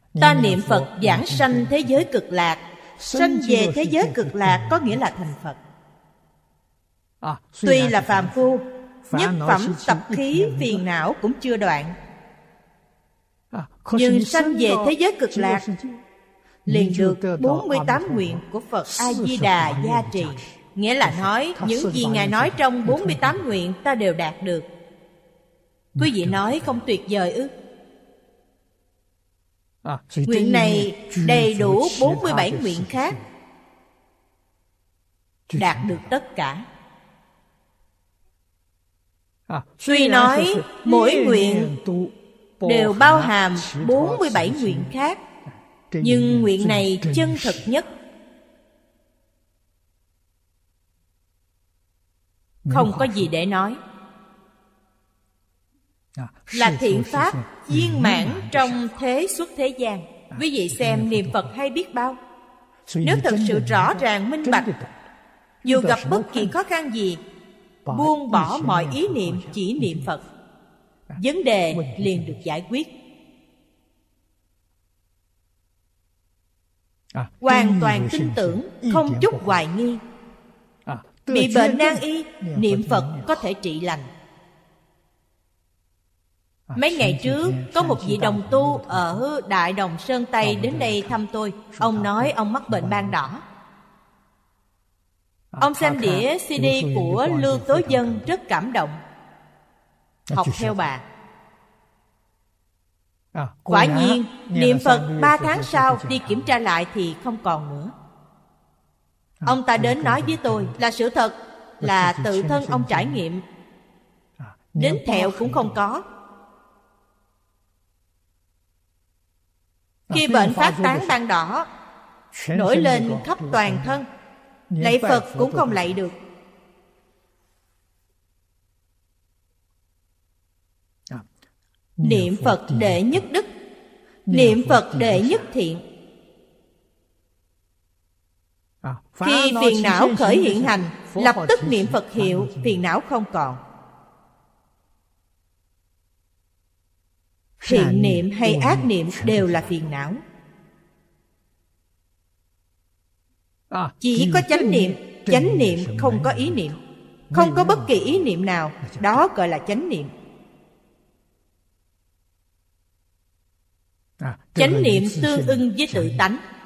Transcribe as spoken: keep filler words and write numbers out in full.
Ta niệm Phật giảng sanh thế giới cực lạc. Sanh về thế giới cực lạc có nghĩa là thành Phật. Tuy là phàm phu, nhất phẩm tập khí phiền não cũng chưa đoạn, nhưng sanh về thế giới cực lạc liền được bốn mươi tám nguyện của Phật A-di-đà gia trì. Nghĩa là nói những gì Ngài nói trong bốn mươi tám nguyện ta đều đạt được. Quý vị nói không tuyệt vời ư? Nguyện này đầy đủ bốn mươi bảy nguyện khác, đạt được tất cả. Tuy nói mỗi nguyện đều bao hàm bốn mươi bảy nguyện khác, nhưng nguyện này chân thực nhất, không có gì để nói. Là thiện pháp viên mãn trong thế xuất thế gian. Quý vị xem niệm Phật hay biết bao. Nếu thật sự rõ ràng minh bạch, dù gặp bất kỳ khó khăn gì, buông bỏ mọi ý niệm chỉ niệm Phật, vấn đề liền được giải quyết. Hoàn toàn tin tưởng, không chút hoài nghi. Bị bệnh nan y, niệm Phật có thể trị lành. Mấy ngày trước có một vị đồng tu ở Đại Đồng Sơn Tây đến đây thăm tôi. Ông nói ông mắc bệnh ban đỏ. Ông xem đĩa xê đê của Lưu Tố Dân rất cảm động, học theo bà. Quả nhiên niệm Phật ba tháng sau đi kiểm tra lại thì không còn nữa. Ông ta đến nói với tôi là sự thật, là tự thân ông trải nghiệm, đến thẹo cũng không có. Khi bệnh phát tán ban đỏ nổi lên khắp toàn thân, lạy Phật cũng không lạy được. Niệm Phật đệ nhất đức, niệm Phật đệ nhất thiện. Khi phiền não khởi hiện hành, lập tức niệm Phật hiệu, phiền não không còn. Thiện niệm hay ác niệm đều là phiền não. Chỉ có chánh niệm, chánh niệm không có ý niệm, không có bất kỳ ý niệm nào, đó gọi là chánh niệm. Chánh niệm tương ưng với tự tánh.